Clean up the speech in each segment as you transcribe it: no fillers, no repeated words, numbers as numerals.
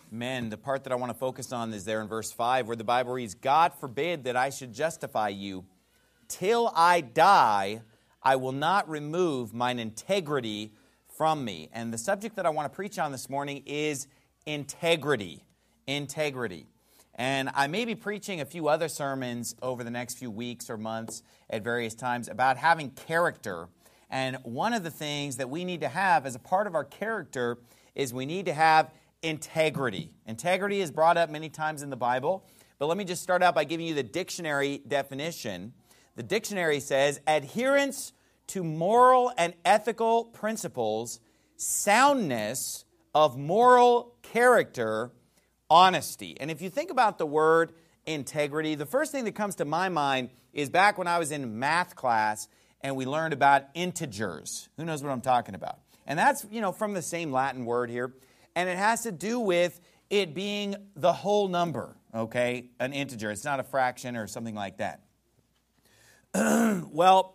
Men, the part that I want to focus on is there in verse 5 where the Bible reads, God forbid that I should justify you. Till I die, I will not remove mine integrity from me. And the subject that I want to preach on this morning is integrity. Integrity. And I may be preaching a few other sermons over the next few weeks or months at various times about having character. And one of the things that we need to have as a part of our character is we need to have integrity. Integrity is brought up many times in the Bible, but let me just start out by giving you the dictionary definition. The dictionary says, adherence to moral and ethical principles, soundness of moral character, honesty. And if you think about the word integrity, the first thing that comes to my mind is back when I was in math class and we learned about integers. Who knows what I'm talking about? And that's, from the same Latin word here. And it has to do with it being the whole number, okay? An integer. It's not a fraction or something like that. Well,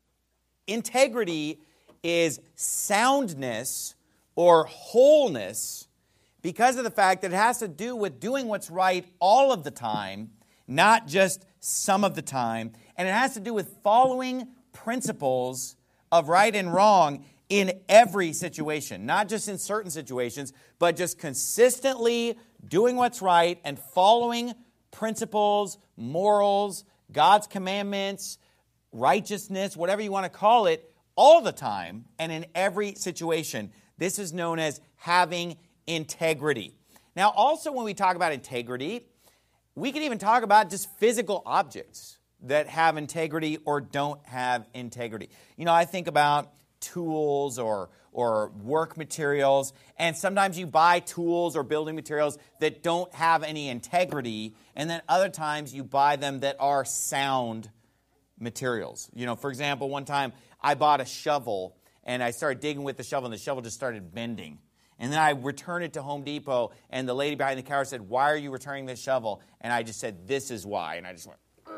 integrity is soundness or wholeness because of the fact that it has to do with doing what's right all of the time, not just some of the time. And it has to do with following principles of right and wrong in every situation, not just in certain situations, but just consistently doing what's right and following principles, morals, God's commandments, righteousness, whatever you want to call it, all the time and in every situation. This is known as having integrity. Now, also when we talk about integrity, we can even talk about just physical objects that have integrity or don't have integrity. I think about tools or work materials, and sometimes you buy tools or building materials that don't have any integrity, and then other times you buy them that are sound materials. For example, one time I bought a shovel, and I started digging with the shovel, and the shovel just started bending. And then I returned it to Home Depot, and the lady behind the counter said, "Why are you returning this shovel?" And I just said, "This is why." And I just went,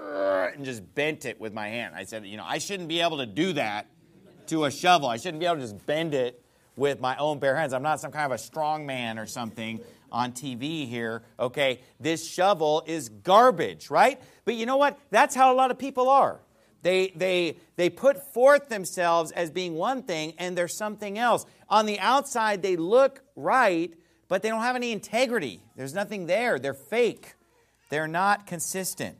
and just bent it with my hand. I said, I shouldn't be able to do that to a shovel. I shouldn't be able to just bend it with my own bare hands. I'm not some kind of a strong man or something on TV here. Okay, this shovel is garbage, right? But you know what? That's how a lot of people are. They put forth themselves as being one thing, and they're something else. On the outside, they look right, but they don't have any integrity. There's nothing there. They're fake. They're not consistent.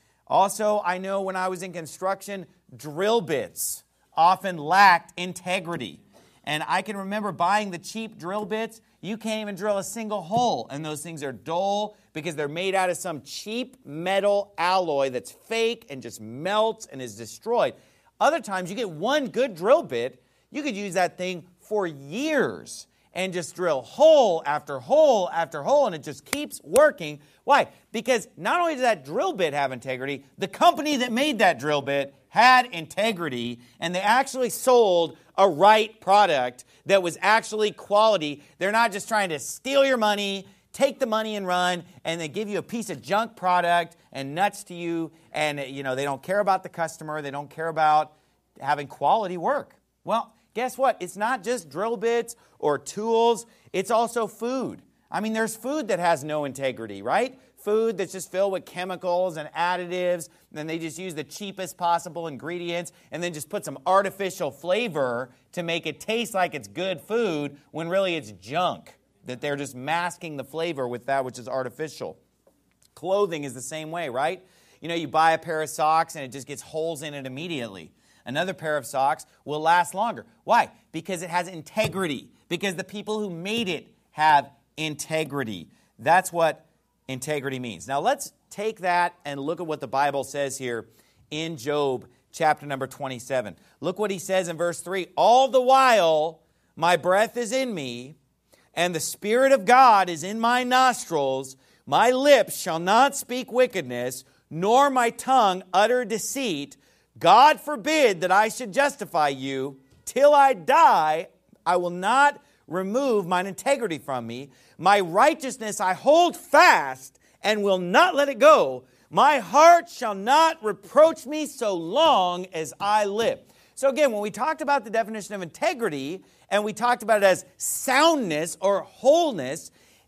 Also, I know when I was in construction, drill bits often lacked integrity. And I can remember buying the cheap drill bits. You can't even drill a single hole, and those things are dull because they're made out of some cheap metal alloy that's fake and just melts and is destroyed. Other times, you get one good drill bit, you could use that thing for years and just drill hole after hole after hole, and it just keeps working. Why? Because not only does that drill bit have integrity, the company that made that drill bit had integrity, and they actually sold a right product that was actually quality. They're not just trying to steal your money, take the money and run, and they give you a piece of junk product and nuts to you, and they don't care about the customer, they don't care about having quality work. Well, guess what? It's not just drill bits or tools, it's also food. There's food that has no integrity, right? Food that's just filled with chemicals and additives, and they just use the cheapest possible ingredients and then just put some artificial flavor to make it taste like it's good food when really it's junk, that they're just masking the flavor with that which is artificial. Clothing is the same way, right? You buy a pair of socks and it just gets holes in it immediately. Another pair of socks will last longer. Why? Because it has integrity. Because the people who made it have integrity. That's what integrity means. Now let's take that and look at what the Bible says here in Job chapter number 27. Look what he says in verse 3. All the while my breath is in me, and the Spirit of God is in my nostrils. My lips shall not speak wickedness, nor my tongue utter deceit. God forbid that I should justify you. Till I die, I will not remove mine integrity from me. My righteousness I hold fast and will not let it go. My heart shall not reproach me so long as I live. So again, when we talked about the definition of integrity, and we talked about it as soundness or wholeness,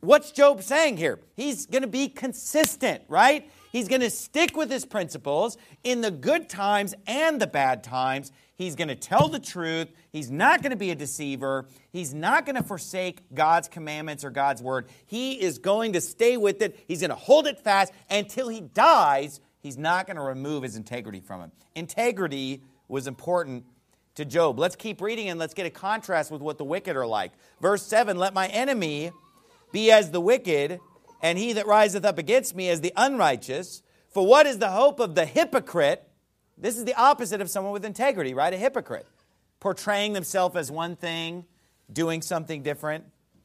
what's Job saying here? He's going to be consistent, right? He's going to stick with his principles in the good times and the bad times. He's going to tell the truth. He's not going to be a deceiver. He's not going to forsake God's commandments or God's word. He is going to stay with it. He's going to hold it fast until he dies. He's not going to remove his integrity from him. Integrity was important to Job. Let's keep reading and let's get a contrast with what the wicked are like. Verse 7, let my enemy be as the wicked, and he that riseth up against me as the unrighteous. For what is the hope of the hypocrite? This is the opposite of someone with integrity, right? A hypocrite. Portraying themselves as one thing, doing something different.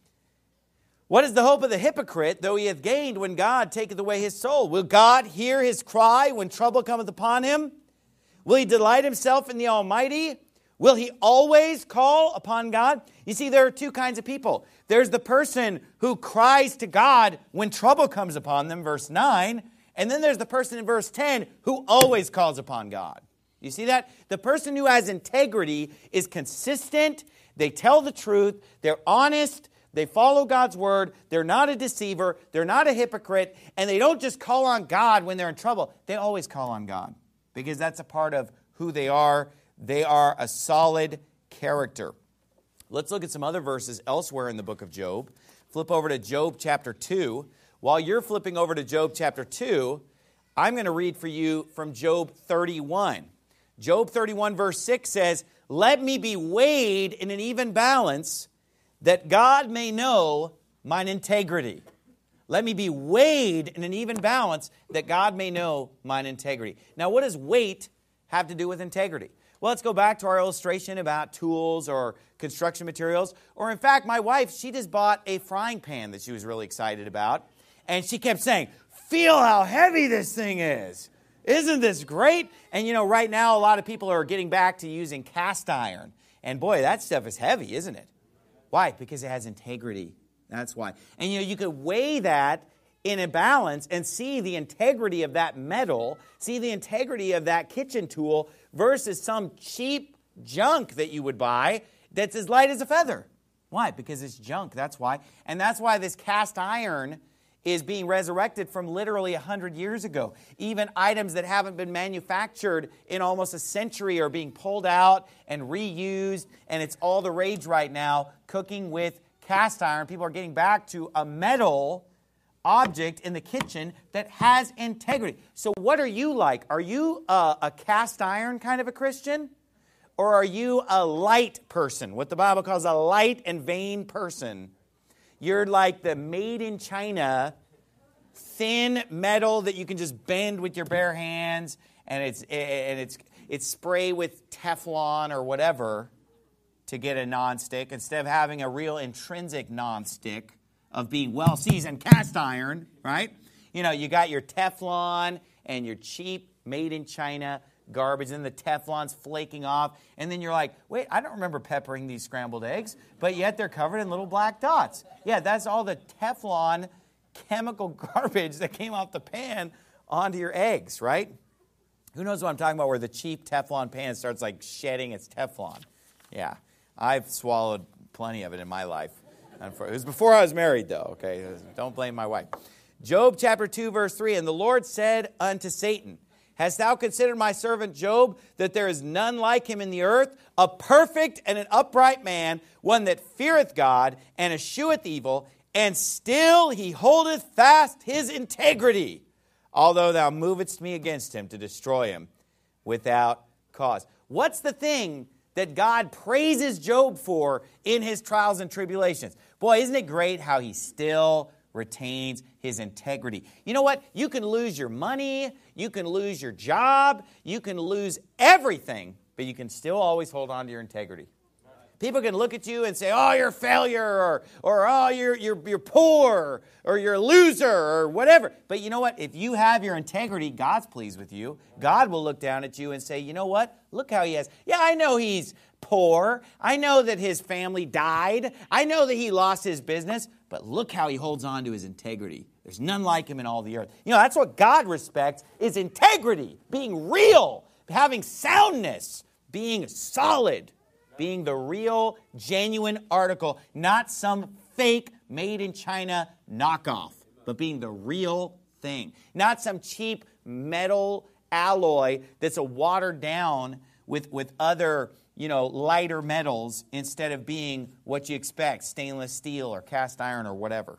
What is the hope of the hypocrite, though he hath gained when God taketh away his soul? Will God hear his cry when trouble cometh upon him? Will he delight himself in the Almighty? Will he always call upon God? You see, there are two kinds of people. There's the person who cries to God when trouble comes upon them, verse 9. And then there's the person in verse 10 who always calls upon God. You see that? The person who has integrity is consistent. They tell the truth. They're honest. They follow God's word. They're not a deceiver. They're not a hypocrite. And they don't just call on God when they're in trouble. They always call on God because that's a part of who they are. They are a solid character. Let's look at some other verses elsewhere in the book of Job. Flip over to Job chapter 2. While you're flipping over to Job chapter 2, I'm going to read for you from Job 31. Job 31 verse 6 says, let me be weighed in an even balance, that God may know mine integrity. Let me be weighed in an even balance, that God may know mine integrity. Now, what does weight have to do with integrity? Well, let's go back to our illustration about tools or construction materials. Or in fact, my wife, she just bought a frying pan that she was really excited about. And she kept saying, feel how heavy this thing is. Isn't this great? And you know, right now, a lot of people are getting back to using cast iron. And boy, that stuff is heavy, isn't it? Why? Because it has integrity. That's why. And you know, you could weigh that in a balance and see the integrity of that metal, see the integrity of that kitchen tool versus some cheap junk that you would buy that's as light as a feather. Why? Because it's junk. That's why. And that's why this cast iron is being resurrected from literally 100 years ago. Even items that haven't been manufactured in almost a century are being pulled out and reused, and it's all the rage right now, cooking with cast iron. People are getting back to a metal object in the kitchen that has integrity. So what are you like? Are you a cast iron kind of a Christian? Or are you a light person, what the Bible calls a light and vain person? You're like the made in China, thin metal that you can just bend with your bare hands, and it's spray with Teflon or whatever to get a nonstick instead of having a real intrinsic nonstick of being well-seasoned cast iron, right? You know, you got your Teflon and your cheap made in China garbage, and the Teflon's flaking off, and then you're like, wait, I don't remember peppering these scrambled eggs, but yet they're covered in little black dots. Yeah, that's all the Teflon chemical garbage that came off the pan onto your eggs, right? Who knows what I'm talking about, where the cheap Teflon pan starts like shedding its Teflon. Yeah, I've swallowed plenty of it in my life. It was before I was married, though, okay? Don't blame my wife. Job chapter 2, verse 3, and the Lord said unto Satan, hast thou considered my servant Job, that there is none like him in the earth, a perfect and an upright man, one that feareth God and escheweth evil, and still he holdeth fast his integrity, although thou movest me against him to destroy him without cause. What's the thing that God praises Job for in his trials and tribulations? Boy, isn't it great how he still retains his integrity? You know what? You can lose your money, you can lose your job, you can lose everything, but you can still always hold on to your integrity. People can look at you and say, oh, you're a failure, or oh, you're poor, or you're a loser, or whatever. But you know what? If you have your integrity, God's pleased with you. God will look down at you and say, you know what? Look how he has. Yeah, I know he's poor. I know that his family died. I know that he lost his business. But look how he holds on to his integrity. There's none like him in all the earth. You know, that's what God respects, is integrity, being real, having soundness, being solid. Being the real, genuine article, not some fake, made in China knockoff, but being the real thing. Not some cheap metal alloy that's a watered down with other, lighter metals instead of being what you expect, stainless steel or cast iron or whatever.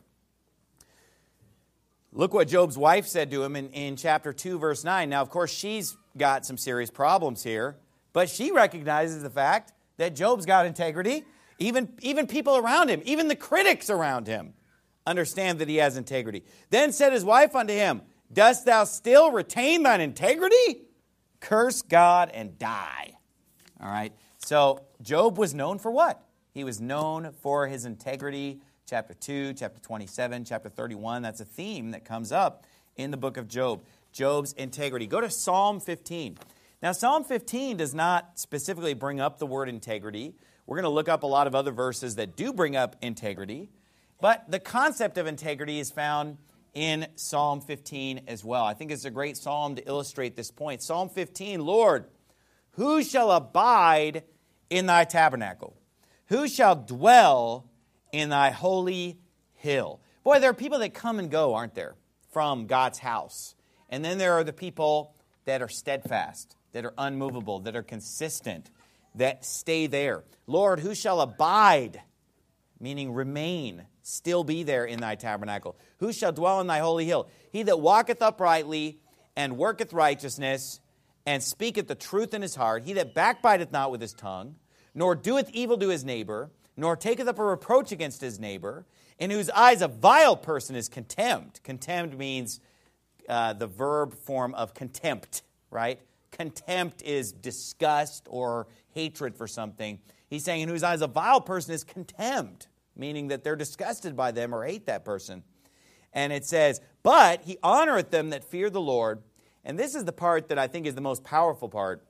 Look what Job's wife said to him in chapter 2, verse 9. Now, of course, she's got some serious problems here, but she recognizes the fact that Job's got integrity. Even people around him, even the critics around him, understand that he has integrity. Then said his wife unto him, dost thou still retain thine integrity? Curse God and die. All right. So Job was known for what? He was known for his integrity. Chapter 2, chapter 27, chapter 31. That's a theme that comes up in the book of Job. Job's integrity. Go to Psalm 15. Now, Psalm 15 does not specifically bring up the word integrity. We're going to look up a lot of other verses that do bring up integrity. But the concept of integrity is found in Psalm 15 as well. I think it's a great psalm to illustrate this point. Psalm 15, Lord, who shall abide in thy tabernacle? Who shall dwell in thy holy hill? Boy, there are people that come and go, aren't there, from God's house. And then there are the people that are steadfast, that are unmovable, that are consistent, that stay there. Lord, who shall abide, meaning remain, still be there in thy tabernacle? Who shall dwell in thy holy hill? He that walketh uprightly and worketh righteousness and speaketh the truth in his heart, he that backbiteth not with his tongue, nor doeth evil to his neighbor, nor taketh up a reproach against his neighbor, in whose eyes a vile person is contemned. Contemned means the verb form of contempt, right? Contempt is disgust or hatred for something. He's saying in whose eyes a vile person is contemned, meaning that they're disgusted by them or hate that person. And it says, but he honoreth them that fear the Lord. And this is the part that I think is the most powerful part.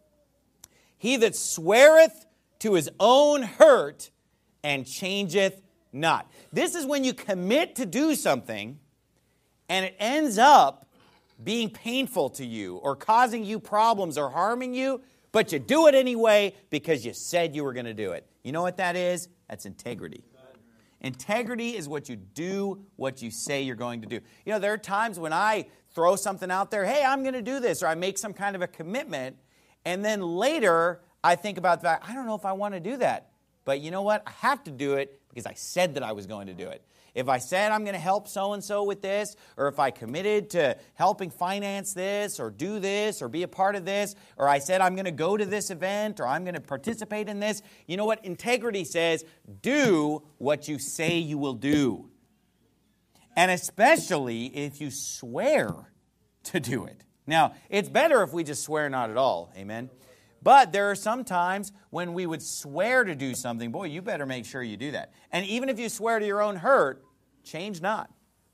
He that sweareth to his own hurt and changeth not. This is when you commit to do something and it ends up being painful to you or causing you problems or harming you, but you do it anyway because you said you were going to do it. You know what that is? That's integrity. Integrity is what you do, what you say you're going to do. There are times when I throw something out there, hey, I'm going to do this, or I make some kind of a commitment, and then later I think about that, I don't know if I want to do that. But you know what? I have to do it because I said that I was going to do it. If I said I'm going to help so-and-so with this, or if I committed to helping finance this, or do this, or be a part of this, or I said I'm going to go to this event, or I'm going to participate in this, you know what? Integrity says, do what you say you will do. And especially if you swear to do it. Now, it's better if we just swear not at all. Amen? But there are some times when we would swear to do something. Boy, you better make sure you do that. And even if you swear to your own hurt, change not.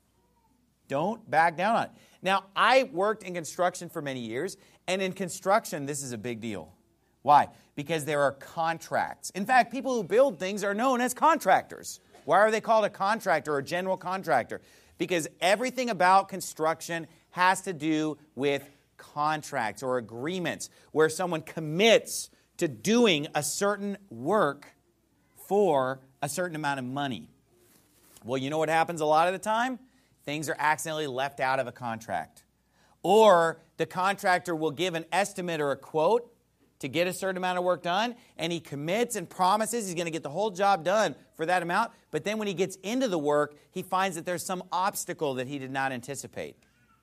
Don't back down on it. Now, I worked in construction for many years, and in construction, this is a big deal. Why? Because there are contracts. In fact, people who build things are known as contractors. Why are they called a contractor or a general contractor? Because everything about construction has to do with contracts or agreements where someone commits to doing a certain work for a certain amount of money. Well, you know what happens a lot of the time? Things are accidentally left out of a contract. Or the contractor will give an estimate or a quote to get a certain amount of work done, and he commits and promises he's going to get the whole job done for that amount, but then when he gets into the work, he finds that there's some obstacle that he did not anticipate.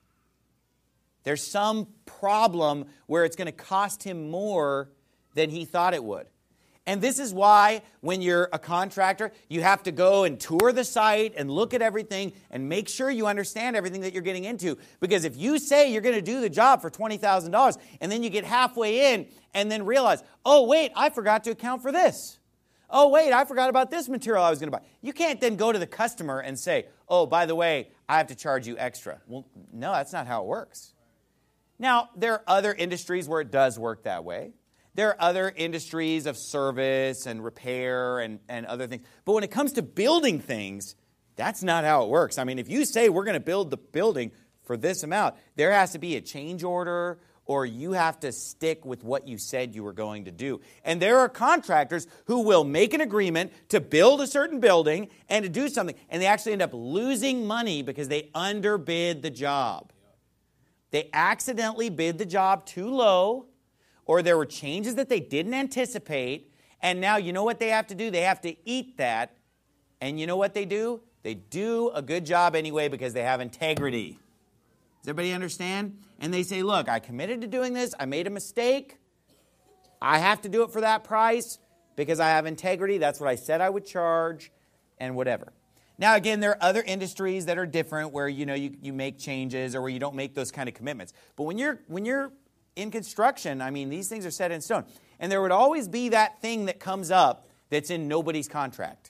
There's some problem where it's going to cost him more than he thought it would. And this is why when you're a contractor, you have to go and tour the site and look at everything and make sure you understand everything that you're getting into. Because if you say you're going to do the job for $20,000 and then you get halfway in and then realize, oh, wait, I forgot to account for this. Oh, wait, I forgot about this material I was going to buy. You can't then go to the customer and say, oh, by the way, I have to charge you extra. Well, no, that's not how it works. Now, there are other industries where it does work that way. There are other industries of service and repair and other things. But when it comes to building things, that's not how it works. I mean, if you say we're going to build the building for this amount, there has to be a change order or you have to stick with what you said you were going to do. And there are contractors who will make an agreement to build a certain building and to do something, and they actually end up losing money because they underbid the job. They accidentally bid the job too low, or there were changes that they didn't anticipate, and now you know what they have to do? They have to eat that, and you know what they do? They do a good job anyway because they have integrity. Does everybody understand? And they say, look, I committed to doing this. I made a mistake. I have to do it for that price because I have integrity. That's what I said I would charge and whatever. Now, again, there are other industries that are different where, you make changes or where you don't make those kind of commitments. But when you're in construction, I mean, these things are set in stone. And there would always be that thing that comes up that's in nobody's contract.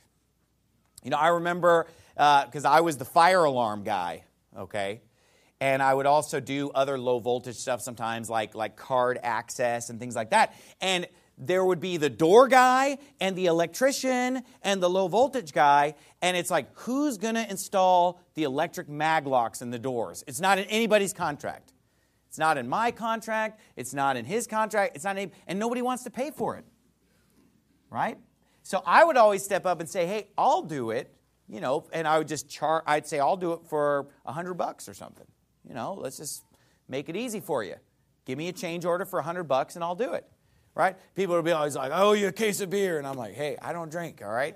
I remember, because I was the fire alarm guy, okay? And I would also do other low voltage stuff sometimes, like card access and things like that. And there would be the door guy and the electrician and the low voltage guy. And it's like, who's going to install the electric mag locks in the doors? It's not in anybody's contract. It's not in my contract. It's not in his contract. It's not in, and nobody wants to pay for it. Right? So I would always step up and say, hey, I'll do it. And I would just I'd say, I'll do it for $100 or something. Let's just make it easy for you. Give me a change order for $100 and I'll do it, right? People would be always like, oh, you a case of beer. And I'm like, hey, I don't drink, all right?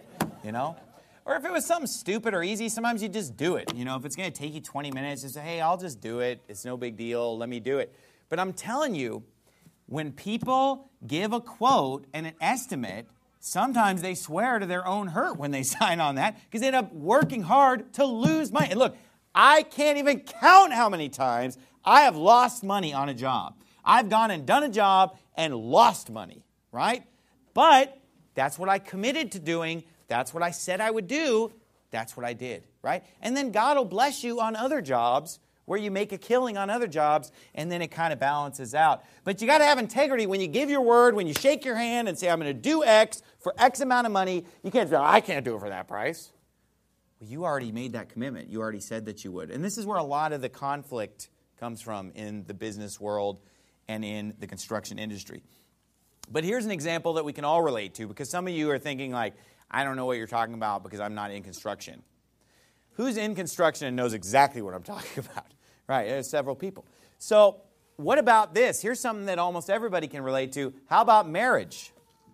Or if it was something stupid or easy, sometimes you just do it. If it's going to take you 20 minutes, just say, hey, I'll just do it. It's no big deal. Let me do it. But I'm telling you, when people give a quote and an estimate, sometimes they swear to their own hurt when they sign on that because they end up working hard to lose money. And look, I can't even count how many times I have lost money on a job. I've gone and done a job and lost money, right? But that's what I committed to doing. That's what I said I would do. That's what I did, right? And then God will bless you on other jobs where you make a killing on other jobs, and then it kind of balances out. But you got to have integrity when you give your word, when you shake your hand and say, I'm going to do X for X amount of money. You can't say, I can't do it for that price. Well, you already made that commitment. You already said that you would. And this is where a lot of the conflict comes from in the business world and in the construction industry. But here's an example that we can all relate to, because some of you are thinking like, I don't know what you're talking about because I'm not in construction. Who's in construction and knows exactly what I'm talking about? Right, there's several people. So what about this? Here's something that almost everybody can relate to. How about marriage?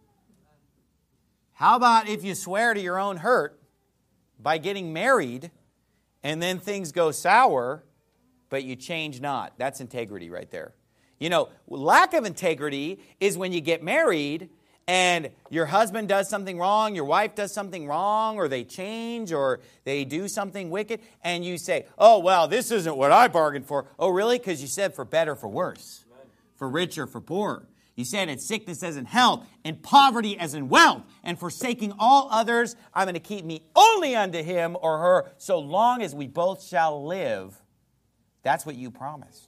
How about if you swear to your own hurt by getting married, and then things go sour, but you change not? That's integrity right there. Lack of integrity is when you get married and your husband does something wrong, your wife does something wrong, or they change, or they do something wicked, and you say, oh, well, this isn't what I bargained for. Oh, really? Because you said for better, for worse, for richer, for poorer. You said in sickness as in health, in poverty as in wealth, and forsaking all others, I'm going to keep me only unto him or her, so long as we both shall live. That's what you promised.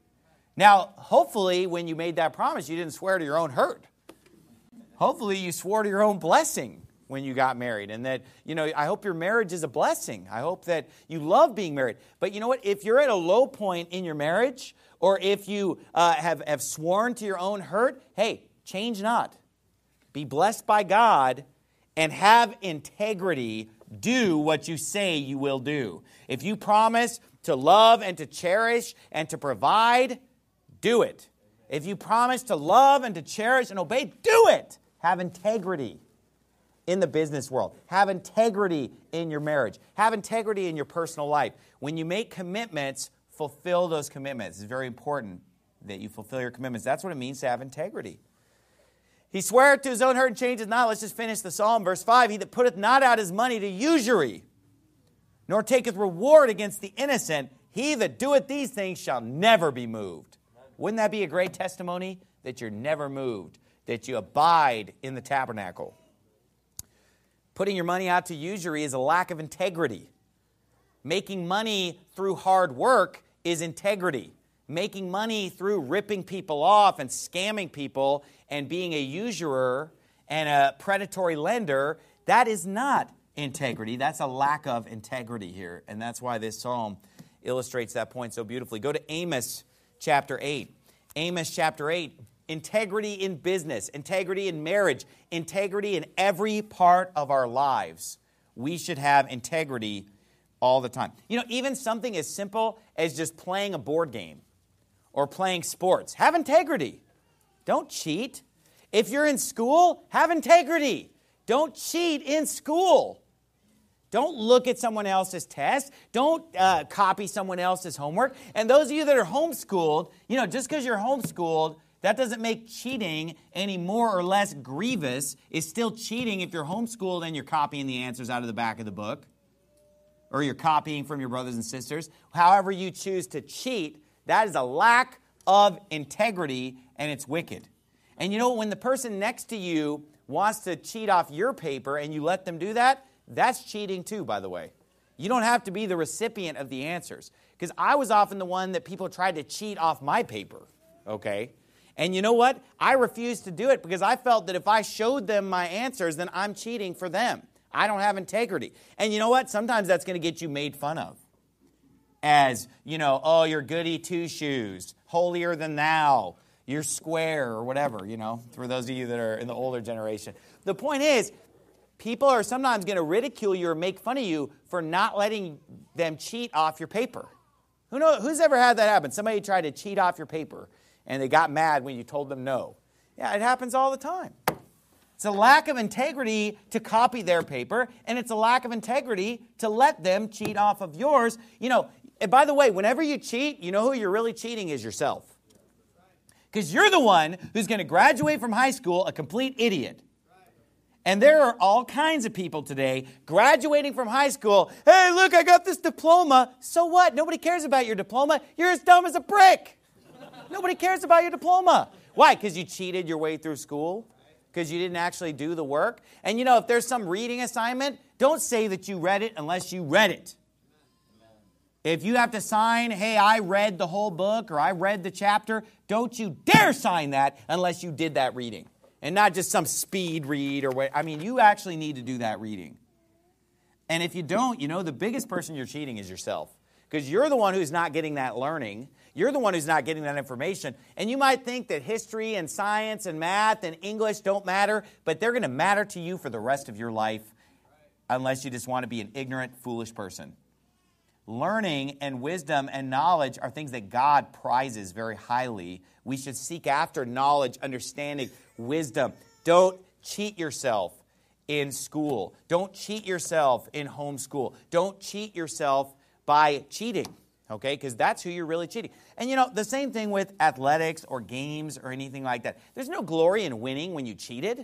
Now, hopefully, when you made that promise, you didn't swear to your own hurt. Hopefully, you swore to your own blessing when you got married, and that, I hope your marriage is a blessing. I hope that you love being married. But you know what? If you're at a low point in your marriage, or if you have sworn to your own hurt, hey, change not. Be blessed by God and have integrity. Do what you say you will do. If you promise to love and to cherish and to provide, do it. If you promise to love and to cherish and obey, do it. Have integrity in the business world. Have integrity in your marriage. Have integrity in your personal life. When you make commitments, fulfill those commitments. It's very important that you fulfill your commitments. That's what it means to have integrity. He sweareth to his own hurt and changes not. Let's just finish the psalm. Verse 5, he that putteth not out his money to usury, nor taketh reward against the innocent, he that doeth these things shall never be moved. Wouldn't that be a great testimony? That you're never moved, that you abide in the tabernacle. Putting your money out to usury is a lack of integrity. Making money through hard work is integrity. Making money through ripping people off and scamming people and being a usurer and a predatory lender, that is not integrity. That's a lack of integrity here. And that's why this psalm illustrates that point so beautifully. Go to Amos chapter 8. Amos chapter 8, integrity in business, integrity in marriage, integrity in every part of our lives. We should have integrity all the time. You know, even something as simple as just playing a board game or playing sports. Have integrity. Don't cheat. If you're in school, have integrity. Don't cheat in school. Don't look at someone else's test. Don't copy someone else's homework. And those of you that are homeschooled, you know, just because you're homeschooled, that doesn't make cheating any more or less grievous. It's still cheating if you're homeschooled and you're copying the answers out of the back of the book, or you're copying from your brothers and sisters. However you choose to cheat, that is a lack of integrity, and it's wicked. And you know, when the person next to you wants to cheat off your paper and you let them do that, that's cheating too, by the way. You don't have to be the recipient of the answers. Because I was often the one that people tried to cheat off my paper, okay? And you know what? I refused to do it because I felt that if I showed them my answers, then I'm cheating for them. I don't have integrity. And you know what? Sometimes that's going to get you made fun of. As, you know, oh, you're goody two-shoes, holier than thou, you're square, or whatever, you know, for those of you that are in the older generation. The point is, people are sometimes going to ridicule you or make fun of you for not letting them cheat off your paper. Who's ever had that happen? Somebody tried to cheat off your paper, and they got mad when you told them no. Yeah, it happens all the time. It's a lack of integrity to copy their paper, and it's a lack of integrity to let them cheat off of yours. You know, and by the way, whenever you cheat, you know who you're really cheating is yourself. Because you're the one who's going to graduate from high school a complete idiot. And there are all kinds of people today graduating from high school. Hey, look, I got this diploma. So what? Nobody cares about your diploma. You're as dumb as a brick. Nobody cares about your diploma. Why? Because you cheated your way through school? Because you didn't actually do the work? And you know, if there's some reading assignment, don't say that you read it unless you read it. If you have to sign, hey, I read the whole book or I read the chapter, don't you dare sign that unless you did that reading. And not just some speed read or what. I mean, you actually need to do that reading. And if you don't, you know, the biggest person you're cheating is yourself. Because you're the one who's not getting that learning. You're the one who's not getting that information. And you might think that history and science and math and English don't matter, but they're going to matter to you for the rest of your life unless you just want to be an ignorant, foolish person. Learning and wisdom and knowledge are things that God prizes very highly. We should seek after knowledge, understanding, wisdom. Don't cheat yourself in school. Don't cheat yourself in homeschool. Don't cheat yourself by cheating, okay? Because that's who you're really cheating. And you know, the same thing with athletics or games or anything like that. There's no glory in winning when you cheated.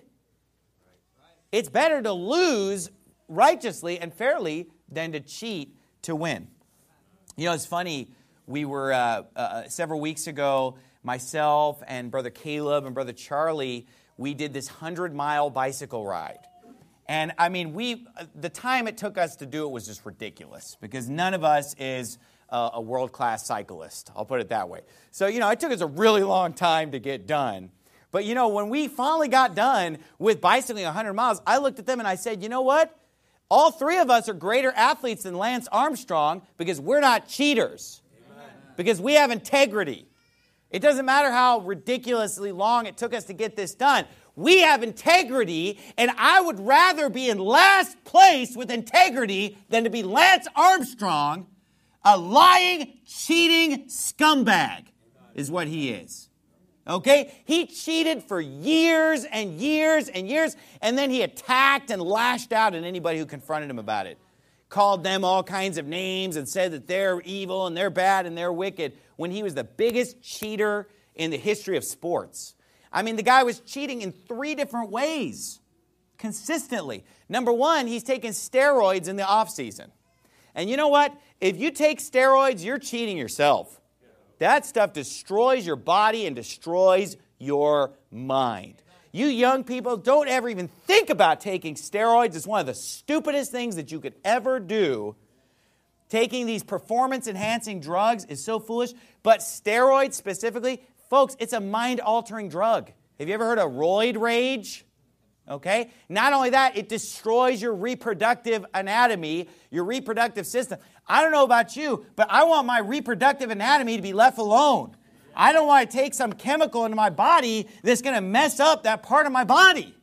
It's better to lose righteously and fairly than to cheat to win. You know, it's funny, we were several weeks ago, myself and Brother Caleb and Brother Charlie, we did this 100-mile bicycle ride. And I mean, the time it took us to do it was just ridiculous because none of us is a world-class cyclist. I'll put it that way. So, you know, it took us a really long time to get done. But, you know, when we finally got done with bicycling 100 miles, I looked at them and I said, you know what? All three of us are greater athletes than Lance Armstrong because we're not cheaters. Amen. Because we have integrity. It doesn't matter how ridiculously long it took us to get this done. We have integrity, and I would rather be in last place with integrity than to be Lance Armstrong, a lying, cheating scumbag is what he is. Okay? He cheated for years and years and years, and then he attacked and lashed out at anybody who confronted him about it. Called them all kinds of names and said that they're evil and they're bad and they're wicked when he was the biggest cheater in the history of sports. I mean, the guy was cheating in 3 different ways consistently. Number one, he's taking steroids in the offseason. And you know what? If you take steroids, you're cheating yourself. That stuff destroys your body and destroys your mind. You young people, don't ever even think about taking steroids. It's one of the stupidest things that you could ever do. Taking these performance-enhancing drugs is so foolish. But steroids specifically, folks, it's a mind-altering drug. Have you ever heard of roid rage? Okay? Not only that, it destroys your reproductive anatomy, your reproductive system. I don't know about you, but I want my reproductive anatomy to be left alone. I don't want to take some chemical into my body that's going to mess up that part of my body.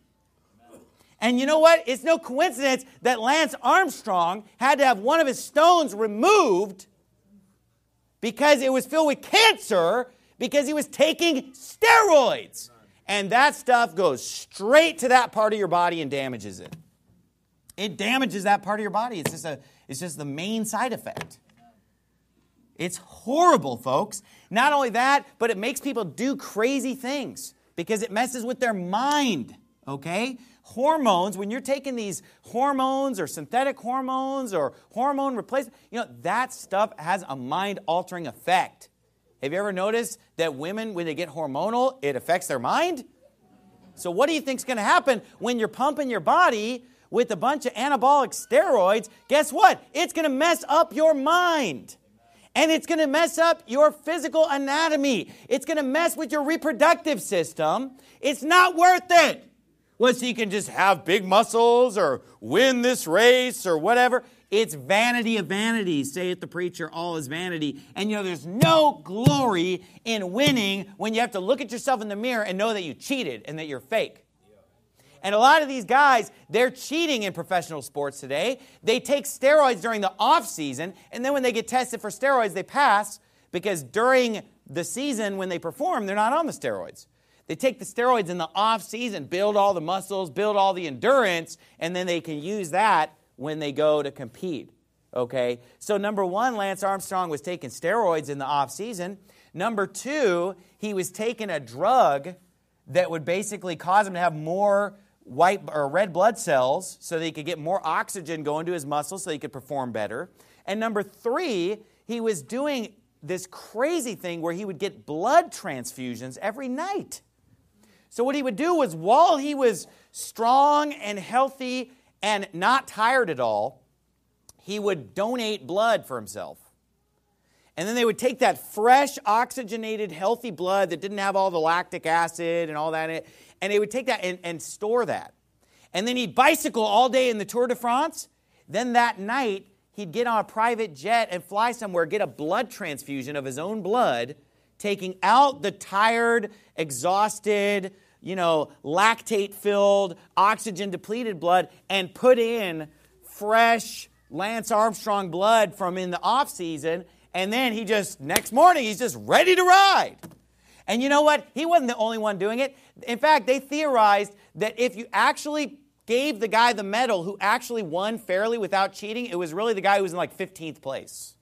And you know what? It's no coincidence that Lance Armstrong had to have one of his stones removed because it was filled with cancer because he was taking steroids. And that stuff goes straight to that part of your body and damages it. It damages that part of your body. It's just the main side effect. It's horrible, folks. Not only that, but it makes people do crazy things because it messes with their mind, okay? Hormones, when you're taking these hormones or synthetic hormones or hormone replacement, that stuff has a mind-altering effect. Have you ever noticed that women, when they get hormonal, it affects their mind? So what do you think is going to happen when you're pumping your body with a bunch of anabolic steroids? Guess what? It's going to mess up your mind. And it's going to mess up your physical anatomy. It's going to mess with your reproductive system. It's not worth it. Well, so you can just have big muscles or win this race or whatever. It's vanity of vanities, saith the preacher, all is vanity. And there's no glory in winning when you have to look at yourself in the mirror and know that you cheated and that you're fake. And a lot of these guys, they're cheating in professional sports today. They take steroids during the off season, and then when they get tested for steroids, they pass because during the season when they perform, they're not on the steroids. They take the steroids in the off season, build all the muscles, build all the endurance, and then they can use that when they go to compete. Okay? So number one, Lance Armstrong was taking steroids in the off season. Number two, he was taking a drug that would basically cause him to have more white or red blood cells so that he could get more oxygen going to his muscles so he could perform better. And number three, he was doing this crazy thing where he would get blood transfusions every night. So what he would do was, while he was strong and healthy and not tired at all, he would donate blood for himself. And then they would take that fresh, oxygenated, healthy blood that didn't have all the lactic acid and all that in it, and they would take that and store that. And then he'd bicycle all day in the Tour de France. Then that night, he'd get on a private jet and fly somewhere, get a blood transfusion of his own blood, taking out the tired, exhausted, lactate-filled, oxygen-depleted blood, and put in fresh Lance Armstrong blood from in the off-season. And then next morning, he's just ready to ride. And you know what? He wasn't the only one doing it. In fact, they theorized that if you actually gave the guy the medal who actually won fairly without cheating, it was really the guy who was in 15th place.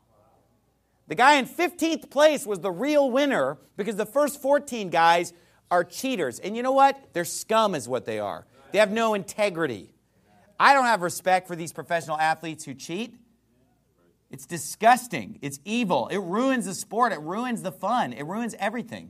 The guy in 15th place was the real winner because the first 14 guys are cheaters. And you know what? They're scum is what they are. They have no integrity. I don't have respect for these professional athletes who cheat. It's disgusting. It's evil. It ruins the sport. It ruins the fun. It ruins everything.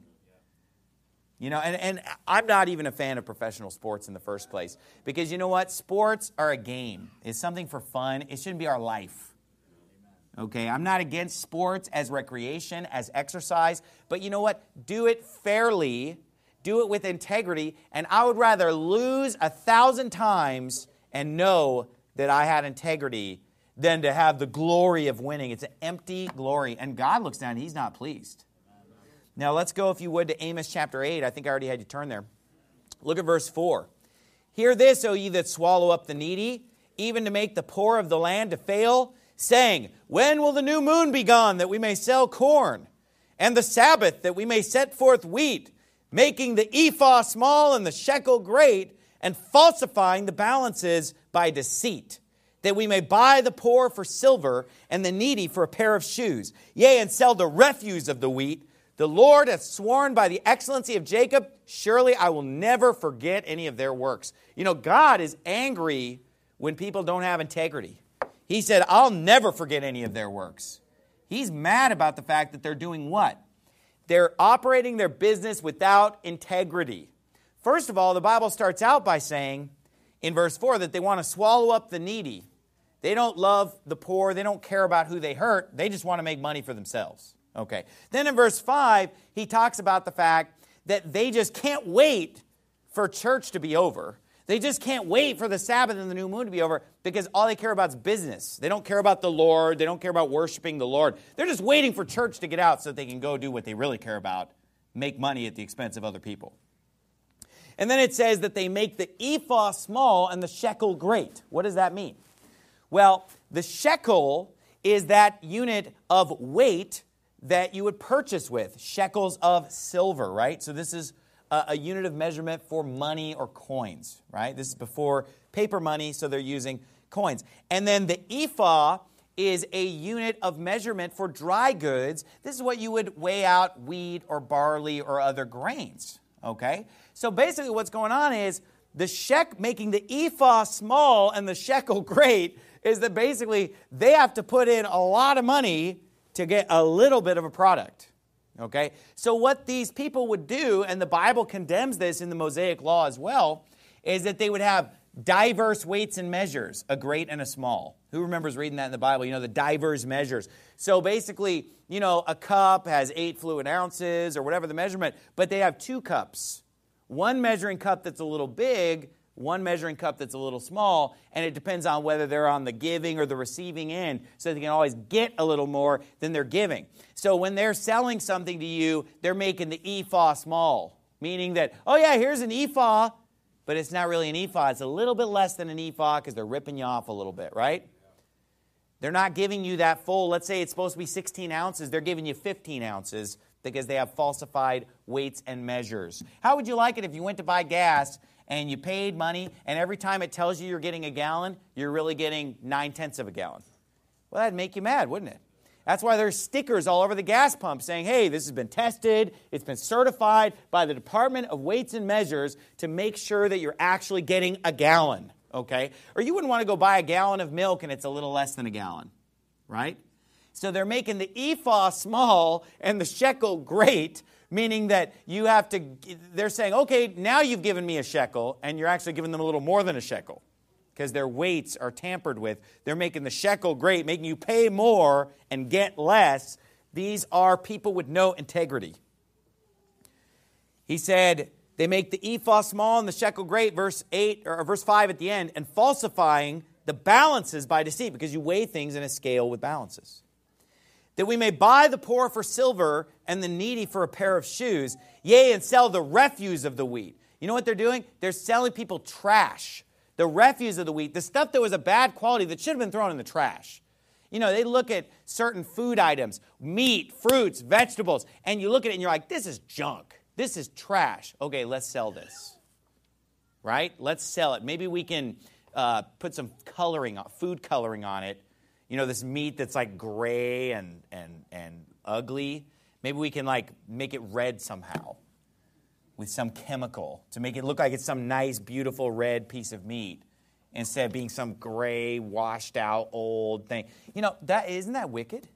And I'm not even a fan of professional sports in the first place. Because you know what? Sports are a game. It's something for fun. It shouldn't be our life. Okay? I'm not against sports as recreation, as exercise. But you know what? Do it fairly. Do it with integrity. And I would rather lose 1,000 times and know that I had integrity than to have the glory of winning. It's an empty glory. And God looks down and He's not pleased. Now let's go, if you would, to Amos chapter 8. I think I already had you turn there. Look at verse 4. Hear this, O ye that swallow up the needy, even to make the poor of the land to fail, saying, when will the new moon be gone, that we may sell corn? And the Sabbath, that we may set forth wheat, making the ephah small and the shekel great, and falsifying the balances by deceit, that we may buy the poor for silver and the needy for a pair of shoes, yea, and sell the refuse of the wheat. The Lord hath sworn by the excellency of Jacob, surely I will never forget any of their works. God is angry when people don't have integrity. He said, I'll never forget any of their works. He's mad about the fact that they're doing what? They're operating their business without integrity. First of all, the Bible starts out by saying, in verse 4, that they want to swallow up the needy. They don't love the poor. They don't care about who they hurt. They just want to make money for themselves. Okay. Then in verse 5, he talks about the fact that they just can't wait for church to be over. They just can't wait for the Sabbath and the new moon to be over because all they care about is business. They don't care about the Lord. They don't care about worshiping the Lord. They're just waiting for church to get out so that they can go do what they really care about, make money at the expense of other people. And then it says that they make the ephah small and the shekel great. What does that mean? Well, the shekel is that unit of weight that you would purchase with, shekels of silver, right? So this is a unit of measurement for money or coins, right? This is before paper money, so they're using coins. And then the ephah is a unit of measurement for dry goods. This is what you would weigh out wheat or barley or other grains, okay? So basically what's going on is making the ephah small and the shekel great is that basically they have to put in a lot of money to get a little bit of a product. Okay? So what these people would do, and the Bible condemns this in the Mosaic Law as well, is that they would have diverse weights and measures, a great and a small. Who remembers reading that in the Bible? You know, the diverse measures. So basically, you know, a cup has 8 fluid ounces or whatever the measurement, but they have 2 cups. One measuring cup that's a little big, one measuring cup that's a little small, and it depends on whether they're on the giving or the receiving end, so they can always get a little more than they're giving. So when they're selling something to you, they're making the ephah small, meaning that, oh yeah, here's an ephah, but it's not really an ephah. It's a little bit less than an ephah because they're ripping you off a little bit, right? They're not giving you that full, let's say it's supposed to be 16 ounces, they're giving you 15 ounces because they have falsified weights and measures. How would you like it if you went to buy gas and you paid money, and every time it tells you you're getting a gallon, you're really getting 9/10 of a gallon? Well, that'd make you mad, wouldn't it? That's why there's stickers all over the gas pump saying, hey, this has been tested, it's been certified by the Department of Weights and Measures to make sure that you're actually getting a gallon, okay? Or you wouldn't want to go buy a gallon of milk and it's a little less than a gallon, right? So they're making the ephah small and the shekel great, meaning that they're saying, okay, now you've given me a shekel, and you're actually giving them a little more than a shekel because their weights are tampered with. They're making the shekel great, making you pay more and get less. These are people with no integrity. He said, they make the ephah small and the shekel great, verse 8 or verse 5 at the end, and falsifying the balances by deceit, because you weigh things in a scale with balances. That we may buy the poor for silver and the needy for a pair of shoes, yea, and sell the refuse of the wheat. You know what they're doing? They're selling people trash. The refuse of the wheat, the stuff that was a bad quality that should have been thrown in the trash. You know, they look at certain food items, meat, fruits, vegetables, and you look at it and you're like, this is junk. This is trash. Okay, let's sell this. Right? Let's sell it. Maybe we can put some food coloring on it. You know, this meat that's like gray and ugly. Maybe we can like make it red somehow with some chemical to make it look like it's some nice, beautiful red piece of meat instead of being some gray, washed out, old thing. You know, isn't that wicked?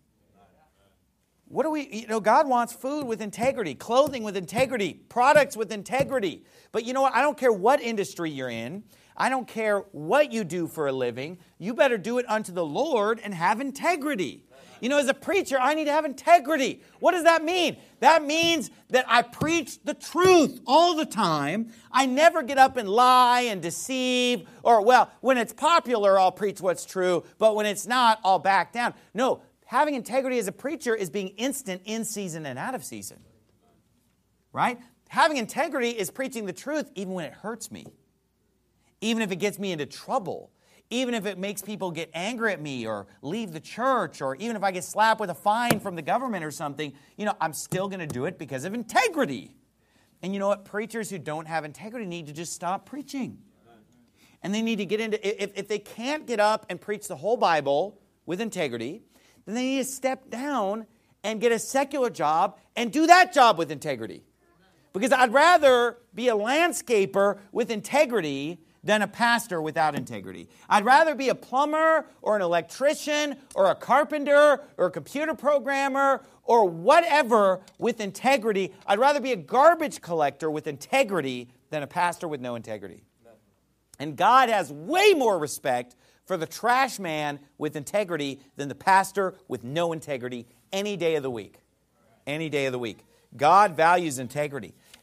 God wants food with integrity, clothing with integrity, products with integrity. But you know what? I don't care what industry you're in. I don't care what you do for a living. You better do it unto the Lord and have integrity. You know, as a preacher, I need to have integrity. What does that mean? That means that I preach the truth all the time. I never get up and lie and deceive. Or, well, when it's popular, I'll preach what's true. But when it's not, I'll back down. No, having integrity as a preacher is being instant in season and out of season. Right? Having integrity is preaching the truth even when it hurts me. Even if it gets me into trouble, even if it makes people get angry at me or leave the church, or even if I get slapped with a fine from the government or something, you know, I'm still going to do it because of integrity. And you know what? Preachers who don't have integrity need to just stop preaching. And they need to get into, if they can't get up and preach the whole Bible with integrity, then they need to step down and get a secular job and do that job with integrity. Because I'd rather be a landscaper with integrity than a pastor without integrity. I'd rather be a plumber or an electrician or a carpenter or a computer programmer or whatever with integrity. I'd rather be a garbage collector with integrity than a pastor with no integrity. And God has way more respect for the trash man with integrity than the pastor with no integrity any day of the week. Any day of the week. God values integrity.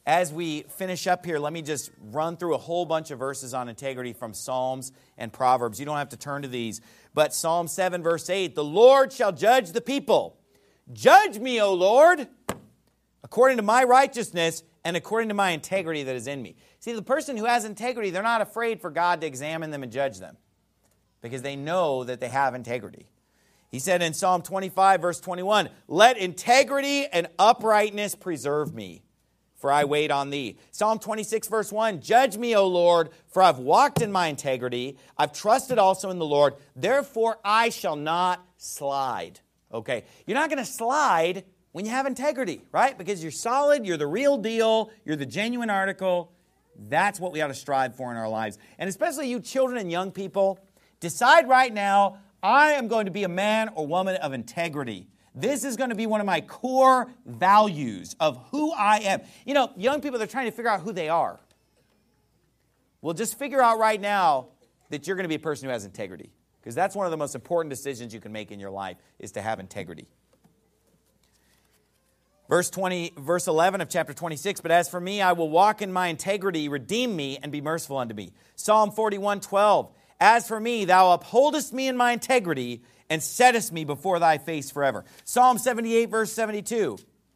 As we finish up here, let me just run through a whole bunch of verses on integrity from Psalms and Proverbs. You don't have to turn to these. But Psalm 7, verse 8, the Lord shall judge the people. Judge me, O Lord, according to my righteousness and according to my integrity that is in me. See, the person who has integrity, they're not afraid for God to examine them and judge them because they know that they have integrity. He said in Psalm 25, verse 21, let integrity and uprightness preserve me, for I wait on thee. Psalm 26, verse 1, judge me, O Lord, for I've walked in my integrity. I've trusted also in the Lord. Therefore, I shall not slide. Okay, you're not going to slide when you have integrity, right? Because you're solid, you're the real deal, you're the genuine article. That's what we ought to strive for in our lives. And especially you children and young people, decide right now, I am going to be a man or woman of integrity. This is going to be one of my core values of who I am. You know, young people, they're trying to figure out who they are. Well, just figure out right now that you're going to be a person who has integrity. Because that's one of the most important decisions you can make in your life, is to have integrity. Verse 11 of chapter 26, but as for me, I will walk in my integrity, redeem me, and be merciful unto me. Psalm 41:12, as for me, thou upholdest me in my integrity, and settest me before thy face forever. Psalm 78, verse 72,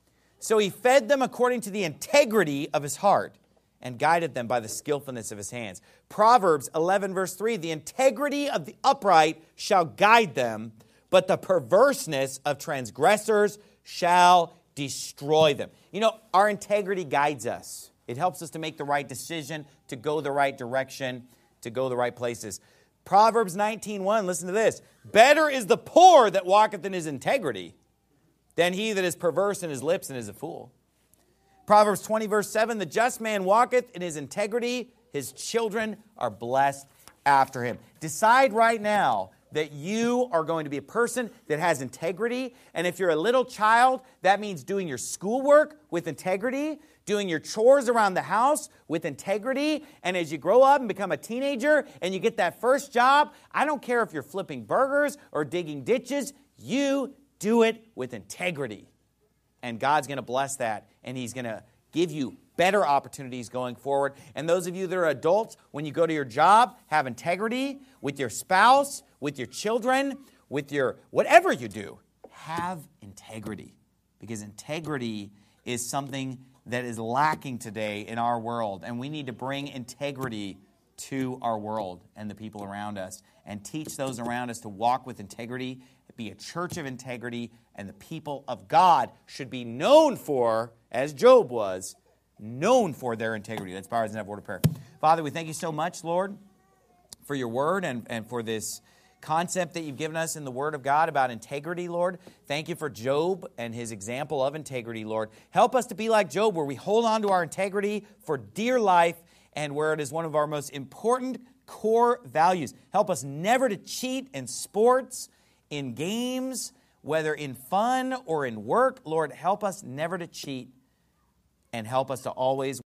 so he fed them according to the integrity of his heart, and guided them by the skillfulness of his hands. Proverbs 11, verse 3, the integrity of the upright shall guide them, but the perverseness of transgressors shall destroy them. You know, our integrity guides us. It helps us to make the right decision, to go the right direction, to go the right places. Proverbs 19:1, listen to this. Better is the poor that walketh in his integrity than he that is perverse in his lips and is a fool. Proverbs 20, verse 7, the just man walketh in his integrity, his children are blessed after him. Decide right now that you are going to be a person that has integrity. And if you're a little child, that means doing your schoolwork with integrity, doing your chores around the house with integrity. And as you grow up and become a teenager and you get that first job, I don't care if you're flipping burgers or digging ditches, you do it with integrity. And God's going to bless that, and he's going to give you better opportunities going forward. And those of you that are adults, when you go to your job, have integrity with your spouse, with your children, with your whatever you do. Have integrity, because integrity is something that is lacking today in our world, and we need to bring integrity to our world and the people around us and teach those around us to walk with integrity, be a church of integrity, and the people of God should be known for, as Job was, known for their integrity. Let's bow our heads and have a word of prayer. Father, we thank you so much, Lord, for your word and for this concept that you've given us in the Word of God about integrity, Lord. Thank you for Job and his example of integrity, Lord. Help us to be like Job, where we hold on to our integrity for dear life and where it is one of our most important core values. Help us never to cheat in sports, in games, whether in fun or in work. Lord, help us never to cheat, and help us to always